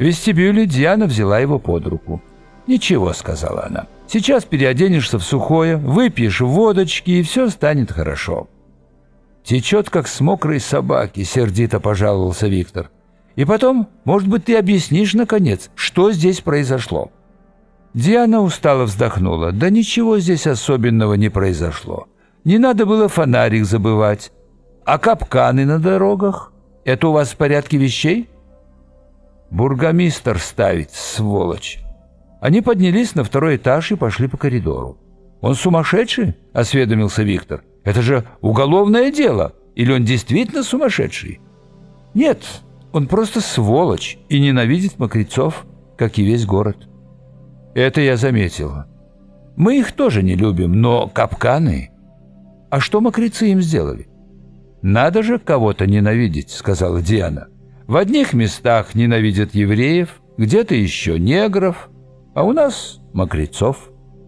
вестибюле Диана взяла его под руку. «Ничего», — сказала она, — «сейчас переоденешься в сухое, выпьешь водочки, и все станет хорошо». «Течет, как с мокрой собаки», — сердито пожаловался Виктор. «И потом, может быть, ты объяснишь, наконец, что здесь произошло?» Диана устало вздохнула. «Да ничего здесь особенного не произошло. Не надо было фонарик забывать. А капканы на дорогах? Это у вас в порядке вещей?» «Бургомистр ставит, сволочь». Они поднялись на второй этаж и пошли по коридору. «Он сумасшедший?» — осведомился Виктор. «Это же уголовное дело. Или он действительно сумасшедший?» «Нет, он просто сволочь и ненавидит мокрецов, как и весь город». «Это я заметила. Мы их тоже не любим, но капканы... А что мокрецы им сделали?» «Надо же кого-то ненавидеть», — сказала Диана. «В одних местах ненавидят евреев, где-то еще негров, а у нас мокрецов».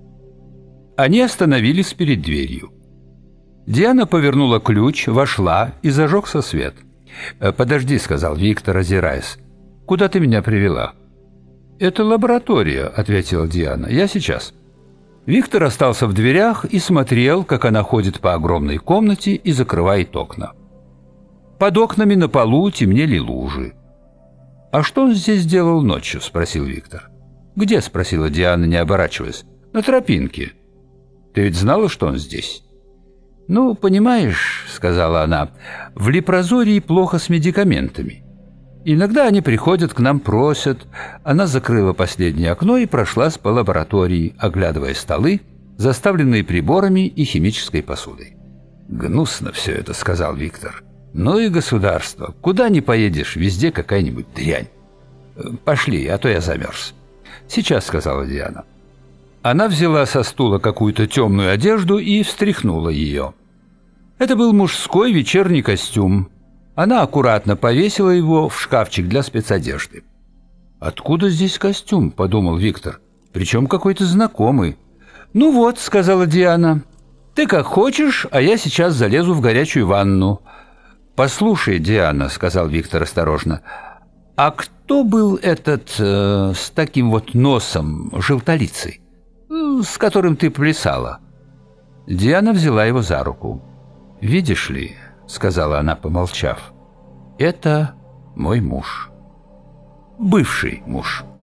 Они остановились перед дверью. Диана повернула ключ, вошла и зажегся свет. «Подожди», — сказал Виктор, озираясь. «Куда ты меня привела?» «Это лаборатория», — ответила Диана. «Я сейчас». Виктор остался в дверях и смотрел, как она ходит по огромной комнате и закрывает окна. Под окнами на полу темнели лужи. «А что он здесь делал ночью?» — спросил Виктор. «Где?» — спросила Диана, не оборачиваясь. «На тропинке. Ты ведь знала, что он здесь?» «Ну, понимаешь, — сказала она, — в лепрозории плохо с медикаментами. Иногда они приходят к нам, просят». Она закрыла последнее окно и прошлась по лаборатории, оглядывая столы, заставленные приборами и химической посудой. «Гнусно все это, — сказал Виктор. Ну и государство. Куда ни поедешь, везде какая-нибудь дрянь. Пошли, а то я замерз». «Сейчас, — сказала Диана». Она взяла со стула какую-то темную одежду и встряхнула ее. Это был мужской вечерний костюм. Она аккуратно повесила его в шкафчик для спецодежды. «Откуда здесь костюм?» — подумал Виктор. «Причем какой-то знакомый». «Ну вот», — сказала Диана, — «ты как хочешь, а я сейчас залезу в горячую ванну». «Послушай, Диана», — сказал Виктор осторожно, — «а кто был этот с таким вот носом, желтолицый, с которым ты плясала?» Диана взяла его за руку. «Видишь ли, — сказала она, помолчав, — это мой муж, бывший муж».